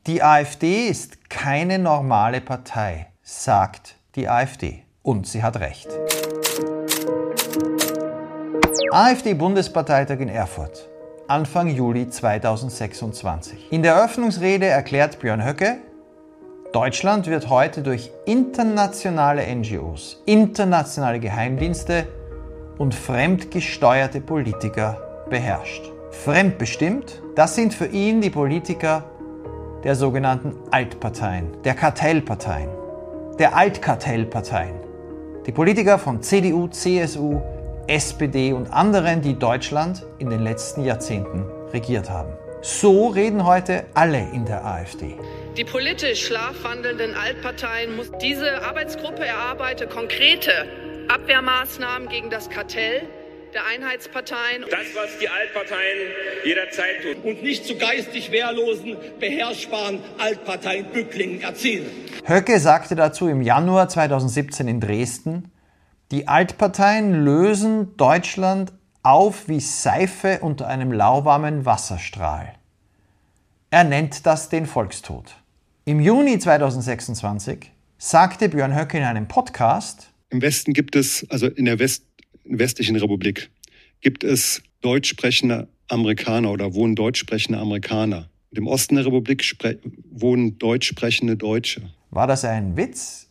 Die AfD ist keine normale Partei, sagt die AfD. Und sie hat recht. AfD-Bundesparteitag in Erfurt, Anfang Juli 2026. In der Eröffnungsrede erklärt Björn Höcke, Deutschland wird heute durch internationale NGOs, internationale Geheimdienste und fremdgesteuerte Politiker beherrscht. Fremdbestimmt, das sind für ihn die Politiker der sogenannten Altparteien, der Kartellparteien, der Altkartellparteien. Die Politiker von CDU, CSU, SPD und anderen, die Deutschland in den letzten Jahrzehnten regiert haben. So reden heute alle in der AfD. Die politisch schlafwandelnden Altparteien muss diese Arbeitsgruppe erarbeite konkrete Abwehrmaßnahmen gegen das Kartell der Einheitsparteien. Das, was die Altparteien jederzeit tun. Und nicht zu geistig wehrlosen, beherrschbaren Altparteien-Bücklingen erzielen. Höcke sagte dazu im Januar 2017 in Dresden, die Altparteien lösen Deutschland auf wie Seife unter einem lauwarmen Wasserstrahl. Er nennt das den Volkstod. Im Juni 2026 sagte Björn Höcke in einem Podcast, im Westen gibt es, also in der westlichen Republik, gibt es deutsch sprechende Amerikaner oder wohnen deutsch sprechende Amerikaner. Und im Osten der Republik wohnen deutsch sprechende Deutsche. War das ein Witz?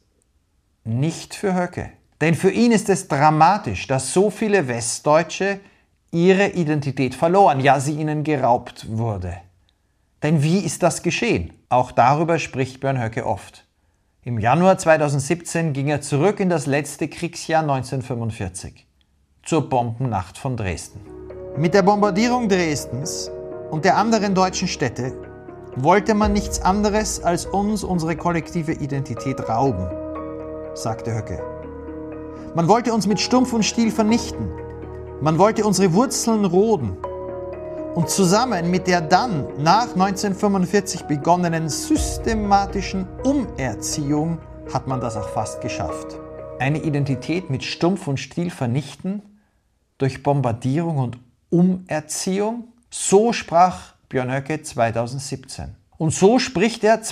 Nicht für Höcke. Denn für ihn ist es dramatisch, dass so viele Westdeutsche ihre Identität verloren, ja, sie ihnen geraubt wurde. Denn wie ist das geschehen? Auch darüber spricht Björn Höcke oft. Im Januar 2017 ging er zurück in das letzte Kriegsjahr 1945, zur Bombennacht von Dresden. Mit der Bombardierung Dresdens und der anderen deutschen Städte wollte man nichts anderes als uns unsere kollektive Identität rauben, sagte Höcke. Man wollte uns mit Stumpf und Stiel vernichten. Man wollte unsere Wurzeln roden. Und zusammen mit der dann nach 1945 begonnenen systematischen Umerziehung hat man das auch fast geschafft. Eine Identität mit Stumpf und Stiel vernichten durch Bombardierung und Umerziehung? So sprach Björn Höcke 2017. Und so spricht er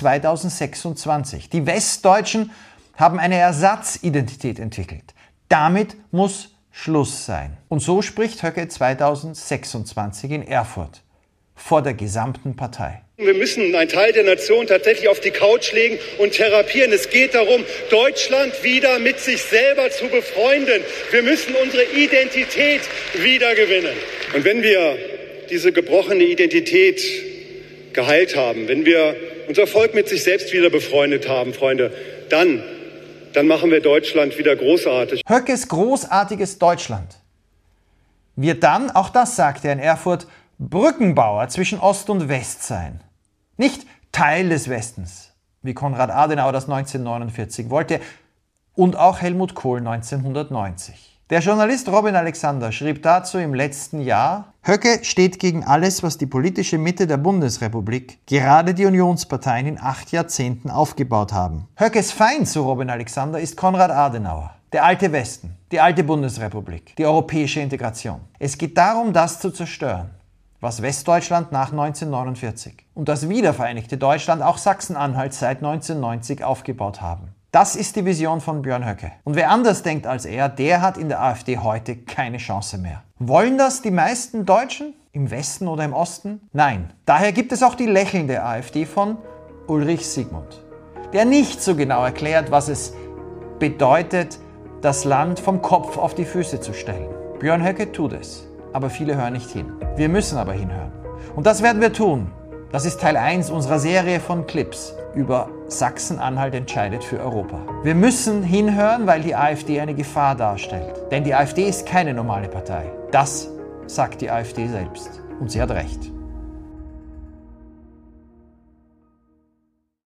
2026. Die Westdeutschen haben eine Ersatzidentität entwickelt. Damit muss Schluss sein. Und so spricht Höcke 2026 in Erfurt vor der gesamten Partei. Wir müssen einen Teil der Nation tatsächlich auf die Couch legen und therapieren. Es geht darum, Deutschland wieder mit sich selber zu befreunden. Wir müssen unsere Identität wiedergewinnen. Und wenn wir diese gebrochene Identität geheilt haben, wenn wir unser Volk mit sich selbst wieder befreundet haben, Freunde, dann machen wir Deutschland wieder großartig. Höckes großartiges Deutschland wird dann, auch das sagte er in Erfurt, Brückenbauer zwischen Ost und West sein. Nicht Teil des Westens, wie Konrad Adenauer das 1949 wollte und auch Helmut Kohl 1990. Der Journalist Robin Alexander schrieb dazu im letzten Jahr, Höcke steht gegen alles, was die politische Mitte der Bundesrepublik, gerade die Unionsparteien in 8 Jahrzehnten aufgebaut haben. Höckes Feind, so Robin Alexander, ist Konrad Adenauer, der alte Westen, die alte Bundesrepublik, die europäische Integration. Es geht darum, das zu zerstören, was Westdeutschland nach 1949 und das wiedervereinigte Deutschland, auch Sachsen-Anhalt, seit 1990 aufgebaut haben. Das ist die Vision von Björn Höcke. Und wer anders denkt als er, der hat in der AfD heute keine Chance mehr. Wollen das die meisten Deutschen? Im Westen oder im Osten? Nein. Daher gibt es auch die lächelnde AfD von Ulrich Siegmund, der nicht so genau erklärt, was es bedeutet, das Land vom Kopf auf die Füße zu stellen. Björn Höcke tut es, aber viele hören nicht hin. Wir müssen aber hinhören. Und das werden wir tun. Das ist Teil 1 unserer Serie von Clips über Sachsen-Anhalt entscheidet für Europa. Wir müssen hinhören, weil die AfD eine Gefahr darstellt. Denn die AfD ist keine normale Partei. Das sagt die AfD selbst. Und sie hat recht.